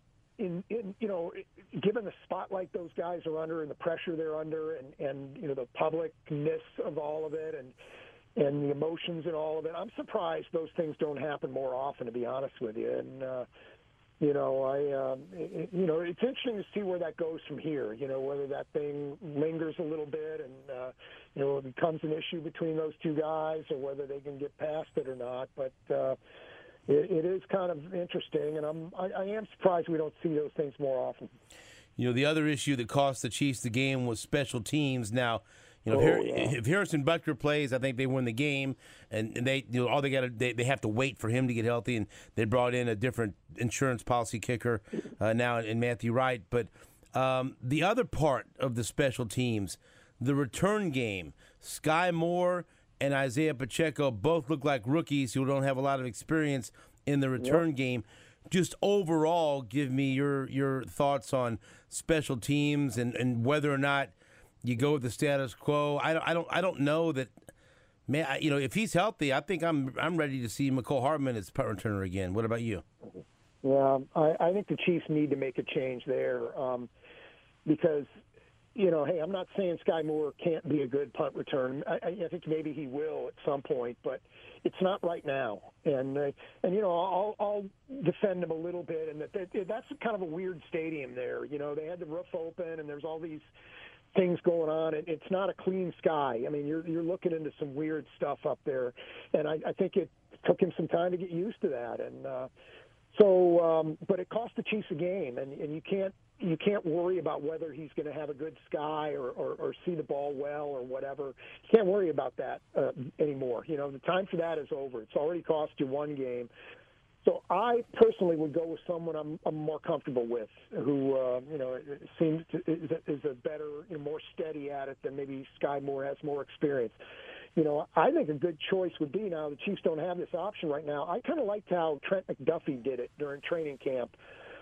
in, in you know, given the spotlight those guys are under and the pressure they're under and, and you know, the publicness of all of it and and the emotions and all of it, I'm surprised those things don't happen more often, to be honest with you. And, uh, You know, I, um, it, you know, it's interesting to see where that goes from here. You know, whether that thing lingers a little bit and, uh, you know, it becomes an issue between those two guys, or whether they can get past it or not. But uh, it, it is kind of interesting, and I'm, I, I am surprised we don't see those things more often. You know, the other issue that cost the Chiefs the game was special teams. Now, you know, oh, if, Har- yeah. if Harrison Butker plays, I think they win the game, and, and they, you know, all they got to they, they have to wait for him to get healthy, and they brought in a different insurance policy kicker uh, now in Matthew Wright. But um, the other part of the special teams, the return game, Sky Moore and Isaiah Pacheco both look like rookies who don't have a lot of experience in the return yep. game. Just overall, give me your your thoughts on special teams and, and whether or not you go with the status quo. I don't. I don't. I don't know that. Man, I, you know, if he's healthy, I think I'm. I'm ready to see McCole Hardman as punt returner again. What about you? Yeah, I, I think the Chiefs need to make a change there um, because, you know, hey, I'm not saying Sky Moore can't be a good punt return. I, I think maybe he will at some point, but it's not right now. And uh, and you know, I'll, I'll defend him a little bit. And that, that that's kind of a weird stadium there. You know, they had the roof open, and there's all these things going on, and it's not a clean sky. I mean, you're you're looking into some weird stuff up there, and I, I think it took him some time to get used to that. And uh, so, um, but it cost the Chiefs a game, and, and you can't you can't worry about whether he's going to have a good sky or, or, or see the ball well or whatever. You can't worry about that uh, anymore. You know, the time for that is over. It's already cost you one game. So I personally would go with someone I'm, I'm more comfortable with, who uh, you know seems to, is, a, is a better, you know, more steady at it than maybe Sky Moore has more experience. You know, I think a good choice would be, now the Chiefs don't have this option right now. I kind of liked how Trent McDuffie did it during training camp.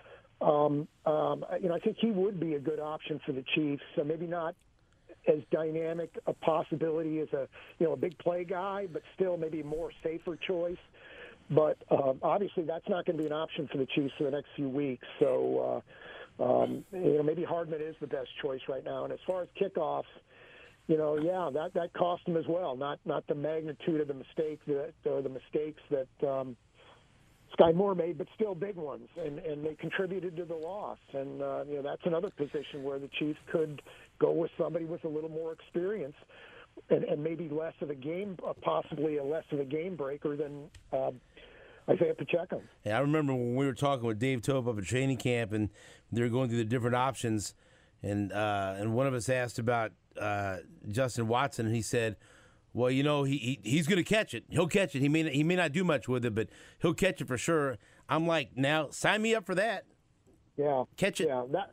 Um, um, you know, I think he would be a good option for the Chiefs. So maybe not as dynamic a possibility as a you know a big play guy, but still maybe a more safer choice. But uh, obviously, that's not going to be an option for the Chiefs for the next few weeks. So, uh, um, you know, maybe Hardman is the best choice right now. And as far as kickoffs, you know, yeah, that, that cost them as well. Not not the magnitude of the mistake that or the mistakes that um, Sky Moore made, but still big ones, and and they contributed to the loss. And uh, you know, that's another position where the Chiefs could go with somebody with a little more experience. And, and maybe less of a game, uh, possibly a less of a game breaker than uh, Isaiah Pacheco. Yeah, I remember when we were talking with Dave Tope up at training camp, and they were going through the different options, and uh, and one of us asked about uh, Justin Watson, and he said, "Well, you know, he, he he's going to catch it. He'll catch it. He may he may not do much with it, but he'll catch it for sure." I'm like, now sign me up for that. Yeah, catch it. Yeah, that.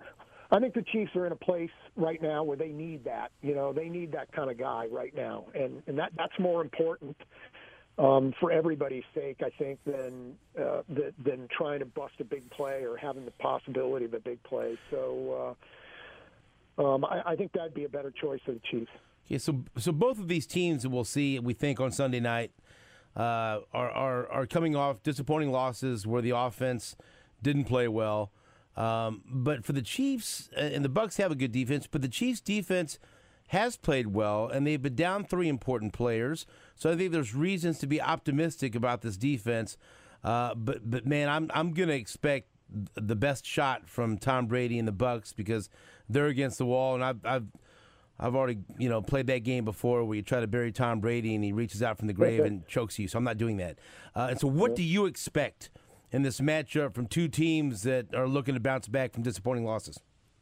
I think the Chiefs are in a place right now where they need that. You know, they need that kind of guy right now, and and that that's more important um, for everybody's sake, I think, than uh, than, than trying to bust a big play or having the possibility of a big play. So uh, um, I, I think that'd be a better choice for the Chiefs. Yeah, so so both of these teams that we'll see, we think, on Sunday night uh, are, are are coming off disappointing losses where the offense didn't play well. Um, but for the Chiefs, and the Bucs have a good defense, but the Chiefs' defense has played well, and they've been down three important players. So I think there's reasons to be optimistic about this defense. Uh, but but man, I'm I'm gonna expect the best shot from Tom Brady and the Bucs because they're against the wall, and I've I've I've already you know played that game before where you try to bury Tom Brady and he reaches out from the grave and chokes you. So I'm not doing that. Uh, and so, what do you expect in this matchup from two teams that are looking to bounce back from disappointing losses?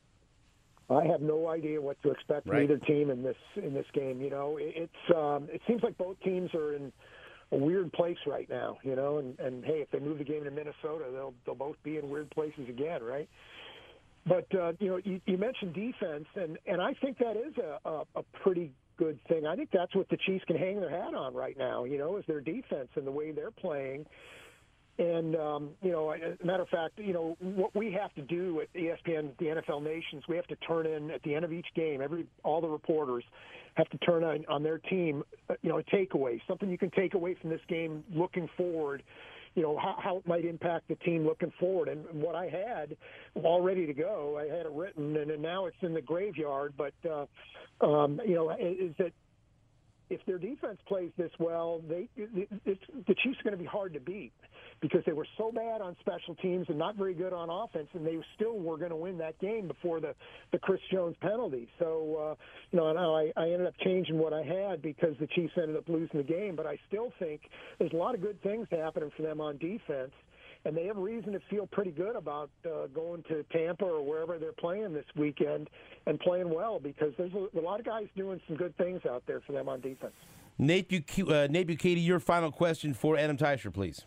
I have no idea what to expect from right. either team in this in this game. You know, it's um, it seems like both teams are in a weird place right now. You know, and, and hey, if they move the game to Minnesota, they'll they'll both be in weird places again, right? But uh, you know, you, you mentioned defense, and, and I think that is a, a, a pretty good thing. I think that's what the Chiefs can hang their hat on right now. You know, is their defense and the way they're playing. And, um, you know, as a matter of fact, you know, what we have to do at E S P N, the N F L Nations, we have to turn in at the end of each game, every all the reporters have to turn on, on their team, you know, a takeaway, something you can take away from this game looking forward, you know, how, how it might impact the team looking forward. And what I had all ready to go, I had it written, and, and now it's in the graveyard. But, uh, um, you know, is that if their defense plays this well, they it's, the Chiefs are going to be hard to beat because they were so bad on special teams and not very good on offense, and they still were going to win that game before the, the Chris Jones penalty. So, uh, you know, and I, I ended up changing what I had because the Chiefs ended up losing the game, but I still think there's a lot of good things happening for them on defense. And they have reason to feel pretty good about uh, going to Tampa or wherever they're playing this weekend and playing well because there's a, a lot of guys doing some good things out there for them on defense. Nate, Buc- uh, Nate Bukaty, your final question for Adam Teicher, please.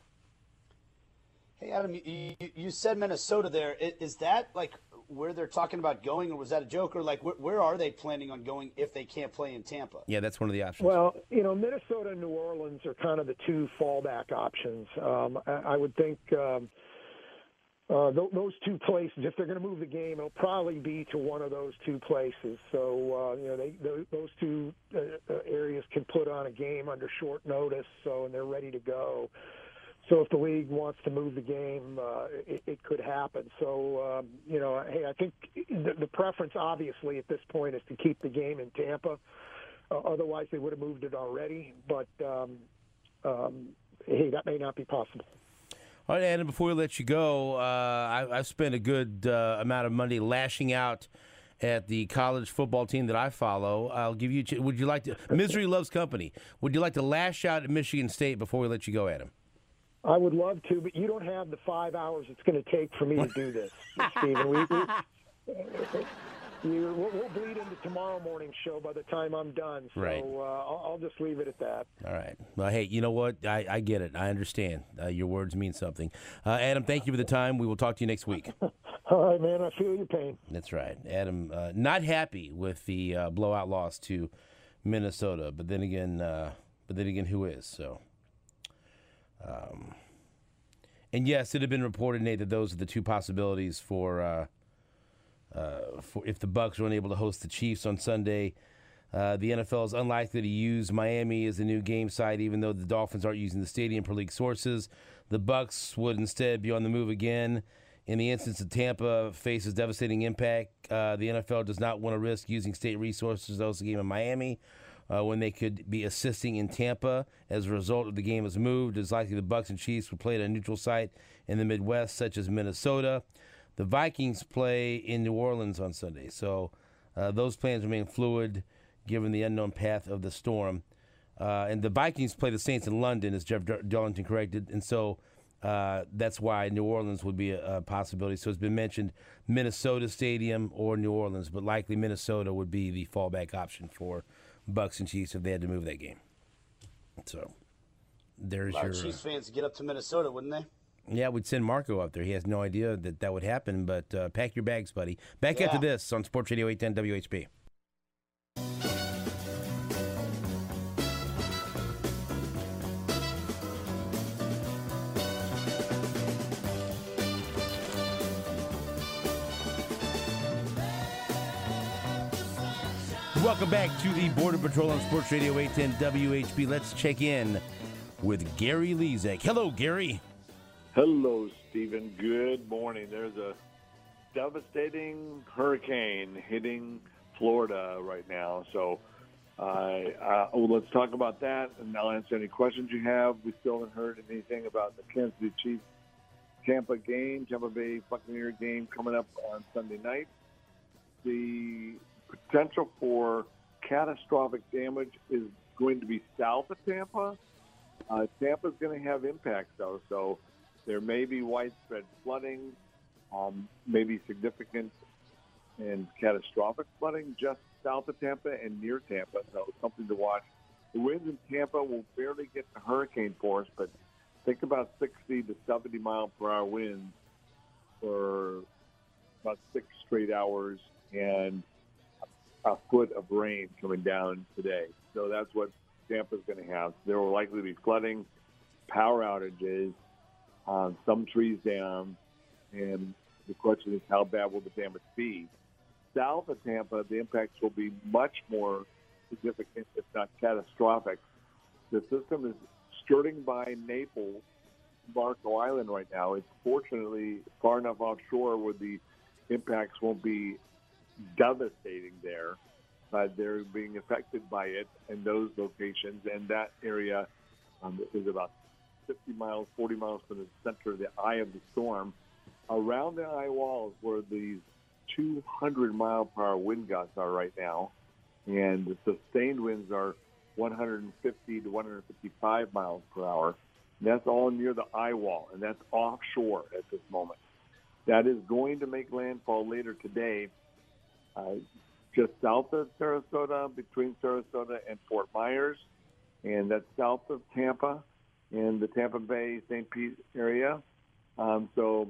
Hey, Adam, you, you said Minnesota there. Is that like where they're talking about going, or was that a joke? Or like where, where are they planning on going if they can't play in Tampa? Yeah, that's one of the options. Well, you know, Minnesota and New Orleans are kind of the two fallback options. Um, I, I would think um, uh, th- those two places, if they're going to move the game, it'll probably be to one of those two places. So, uh, you know, they, those, those two uh, areas can put on a game under short notice, so and they're ready to go. So if the league wants to move the game, uh, it, it could happen. So, um, you know, hey, I think the, the preference, obviously, at this point is to keep the game in Tampa. Uh, otherwise, they would have moved it already. But, um, um, hey, that may not be possible. All right, Adam, before we let you go, uh, I, I've spent a good uh, amount of money lashing out at the college football team that I follow. I'll give you – would you like to – misery loves company. Would you like to lash out at Michigan State before we let you go, Adam? I would love to, but you don't have the five hours it's going to take for me to do this, Stephen. We, we, you, we'll, we'll bleed into tomorrow morning's show by the time I'm done. So right. uh, I'll, I'll just leave it at that. All right. Well, hey, you know what? I, I get it. I understand. Uh, your words mean something. Uh, Adam, thank you for the time. We will talk to you next week. All right, man. I feel your pain. That's right. Adam, uh, not happy with the uh, blowout loss to Minnesota, but then again, uh, but then again, who is? So. Um, and yes, it had been reported, Nate, that those are the two possibilities for uh, uh, for if the Bucs are unable to host the Chiefs on Sunday. Uh, the N F L is unlikely to use Miami as a new game site, even though the Dolphins aren't using the stadium per league sources. The Bucs would instead be on the move again. In the instance of Tampa faces devastating impact, uh, the N F L does not want to risk using state resources to host a game in Miami. Uh, when they could be assisting in Tampa. As a result of the game is moved, it's likely the Bucs and Chiefs would play at a neutral site in the Midwest, such as Minnesota. The Vikings play in New Orleans on Sunday, so uh, those plans remain fluid given the unknown path of the storm. Uh, and the Vikings play the Saints in London, as Jeff Darlington corrected, and so uh, that's why New Orleans would be a, a possibility. So it's been mentioned Minnesota Stadium or New Orleans, but likely Minnesota would be the fallback option for Bucs and Chiefs if they had to move that game. So there's a lot your of Chiefs fans get up to Minnesota, wouldn't they? Yeah, we'd send Marco up there. He has no idea that that would happen, but uh, pack your bags, buddy. Back Yeah. after this on Sports Radio eight ten W H B. Welcome back to the Border Patrol on Sports Radio eight ten W H B. Let's check in with Gary Lezak. Hello, Gary. Hello, Stephen. Good morning. There's a devastating hurricane hitting Florida right now. So uh, uh, well, let's talk about that, and I'll answer any questions you have. We still haven't heard anything about the Kansas City Chiefs Tampa game, Tampa Bay Buccaneer game coming up on Sunday night. The potential for catastrophic damage is going to be south of Tampa. Uh, Tampa's going to have impacts, though, so there may be widespread flooding, um, maybe significant and catastrophic flooding just south of Tampa and near Tampa, so something to watch. The winds in Tampa will barely get to hurricane force, but think about sixty to seventy mile per hour winds for about six straight hours and a foot of rain coming down today. So that's what Tampa's going to have. There will likely be flooding, power outages, uh, some trees down, and the question is how bad will the damage be? South of Tampa, the impacts will be much more significant, if not catastrophic. The system is skirting by Naples, Marco Island right now. It's fortunately far enough offshore where the impacts won't be devastating there, but they're being affected by it in those locations, and that area um, is about fifty miles, forty miles from the center of the eye of the storm. Around the eye wall is where these two hundred mile per hour wind gusts are right now, and the sustained winds are one hundred fifty to one hundred fifty-five miles per hour. And that's all near the eye wall, and that's offshore at this moment. That is going to make landfall later today, uh, just south of Sarasota, between Sarasota and Fort Myers, and that's south of Tampa in the Tampa Bay, Saint Pete area. Um, so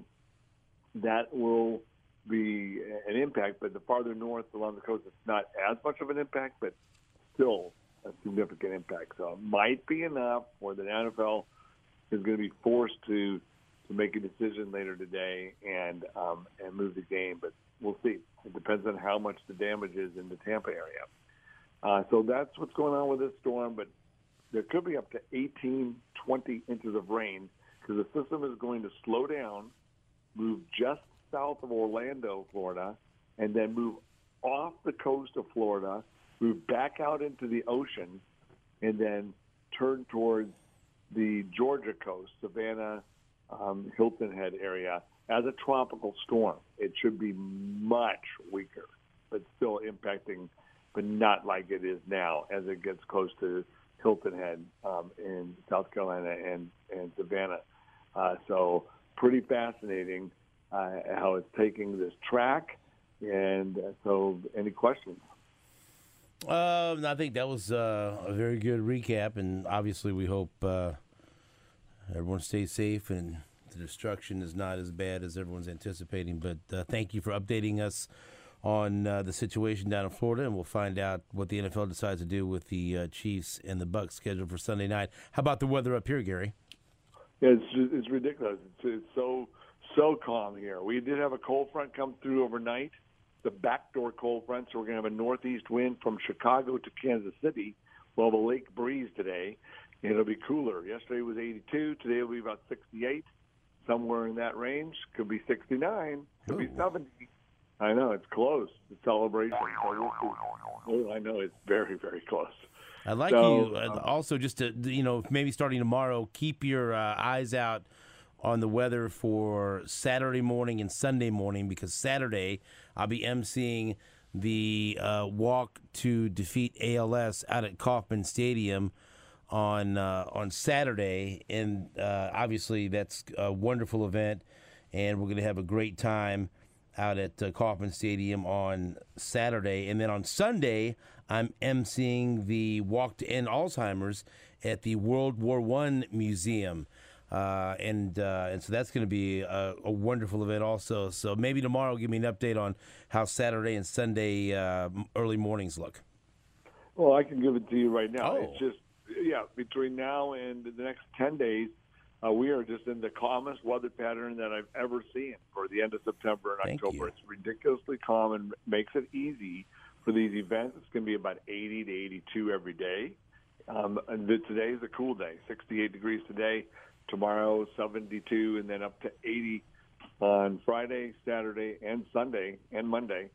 that will be an impact, but the farther north along the coast, it's not as much of an impact, but still a significant impact. So it might be enough where the N F L is going to be forced to to make a decision later today and um, and move the game, but we'll see. It depends on how much the damage is in the Tampa area. Uh, so that's what's going on with this storm, but there could be up to eighteen, twenty inches of rain because the system is going to slow down, move just south of Orlando, Florida, and then move off the coast of Florida, move back out into the ocean, and then turn towards the Georgia coast, Savannah, um, Hilton Head area, as a tropical storm. It should be much weaker, but still impacting, but not like it is now as it gets close to Hilton Head um, in South Carolina and, and Savannah. Uh, so pretty fascinating uh, how it's taking this track. And uh, so any questions? Um, I think that was uh, a very good recap, and obviously we hope uh, everyone stays safe and the destruction is not as bad as everyone's anticipating. But uh, thank you for updating us on uh, the situation down in Florida, and we'll find out what the N F L decides to do with the uh, Chiefs and the Bucs scheduled for Sunday night. How about the weather up here, Gary? Yeah, it's, it's ridiculous. It's, it's so, so calm here. We did have a cold front come through overnight, the backdoor cold front, so we're going to have a northeast wind from Chicago to Kansas City. We'll have a lake breeze today, and it'll be cooler. Yesterday was eighty-two. Today will be about sixty-eight, somewhere in that range. Could be sixty-nine. Could Ooh. be seventy. I know, it's close. It's a celebration. Oh, I know, it's very, very close. I'd like so, you uh, also just to, you know, maybe starting tomorrow, keep your uh, eyes out on the weather for Saturday morning and Sunday morning, because Saturday I'll be emceeing the uh, walk to defeat A L S out at Kauffman Stadium on uh, on Saturday, and uh, obviously that's a wonderful event, and we're going to have a great time out at uh, Kauffman Stadium on Saturday. And then on Sunday, I'm emceeing the Walk to End Alzheimer's at the World War One Museum. Uh, and uh, and so that's going to be a, a wonderful event also. So maybe tomorrow give me an update on how Saturday and Sunday uh, early mornings look. Well, I can give it to you right now. Oh. It's just, yeah, between now and the next ten days, uh, we are just in the calmest weather pattern that I've ever seen for the end of September and Thank October. you. It's ridiculously calm and makes it easy for these events. It's going to be about eighty to eighty-two every day. Um, and the, today is a cool day, sixty-eight degrees today. Tomorrow, seventy-two, and then up to eighty on Friday, Saturday, and Sunday, and Monday.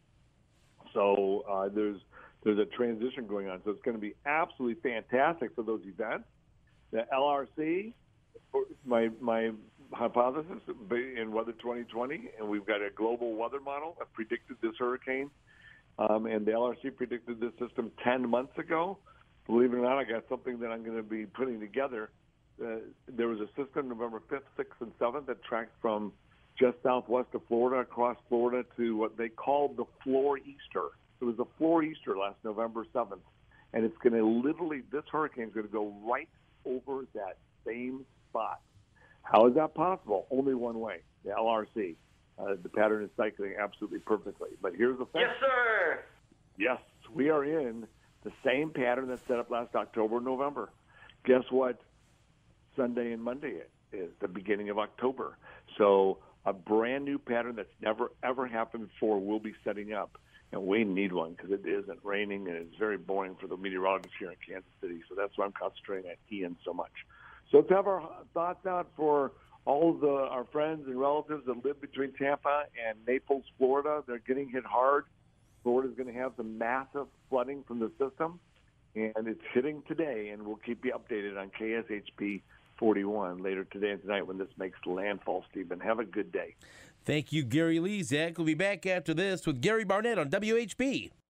So uh, there's there's a transition going on. So it's going to be absolutely fantastic for those events. The L R C, my my hypothesis in Weather twenty twenty, and we've got a global weather model that predicted this hurricane, um, and the L R C predicted this system ten months ago. Believe it or not, I got something that I'm going to be putting together. Uh, there was a system November fifth, sixth, and seventh that tracked from just southwest of Florida across Florida to what they called the floor Easter. It was the floor Easter last November seventh, and it's going to literally, this hurricane is going to go right over that same spot. How is that possible? Only one way, the L R C. Uh, the pattern is cycling absolutely perfectly. But here's the thing. Yes, sir. Yes, we are in the same pattern that set up last October and November. Guess what? Sunday and Monday is the beginning of October. So a brand new pattern that's never, ever happened before will be setting up. And we need one because it isn't raining and it's very boring for the meteorologists here in Kansas City. So that's why I'm concentrating on Ian so much. So let's have our thoughts out for all of the, our friends and relatives that live between Tampa and Naples, Florida. They're getting hit hard. Florida's going to have some massive flooding from the system. And it's hitting today, and we'll keep you updated on K S H P forty-one later today and tonight when this makes landfall, Stephen. Have a good day. Thank you, Gary Lee. Zach will be back after this with Gary Barnett on W H B.